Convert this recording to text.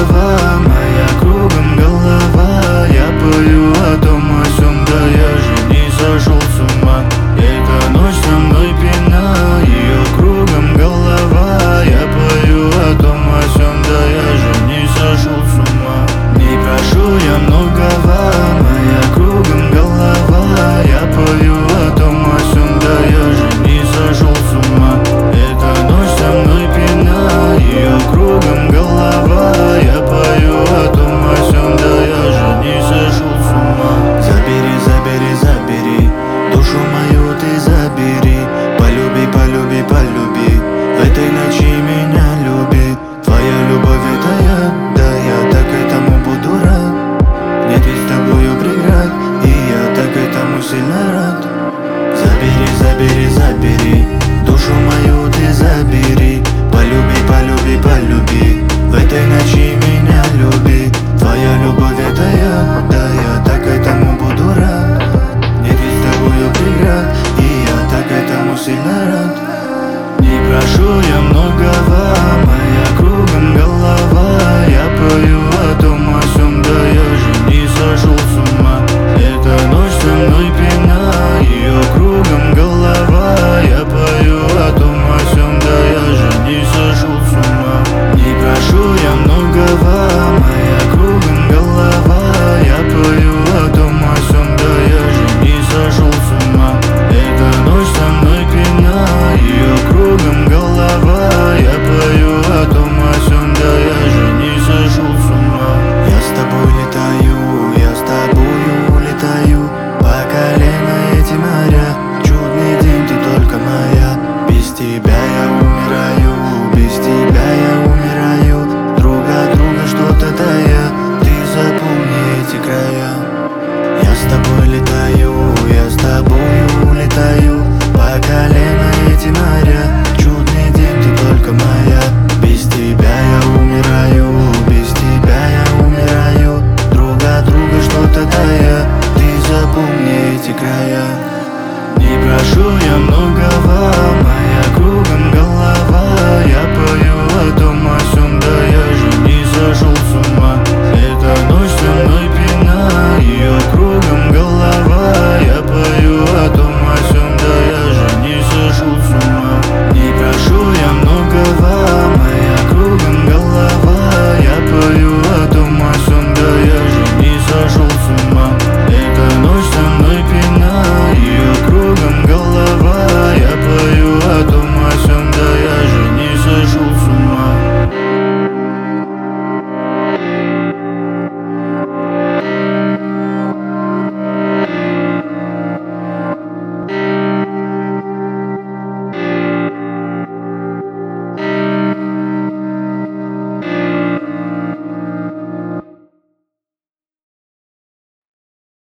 голова, моя кругом голова. Я пою о том, о сём, да я же не сошел с ума. Эта ночь со мной пьяна, ее кругом голова. Я пою о том, о сём, да я же не сошел с ума. Не прошу я многого, моя кругом голова. Я пою о том, о сём, да я же не сошел с ума. Эта ночь со мной пьяна, ее кругом голова. Я пою о том, о сём, да я же не сошел с ума. Забери, забери, забери душу мою, ты забери. Полюби, полюби, полюби, в этой ночи меня люби. Твоя любовь это я, да я так этому буду рад. Нет ведь с тобою преград, и я так этому сильно рад. Забери, забери, забери душу мою, ты забери. Полюби, полюби, полюби, в этой ночи меня люби. Твоя любовь это я, да я так этому буду рад. Нет ведь с тобою преград, и я так этому сильно рад. Не прошу я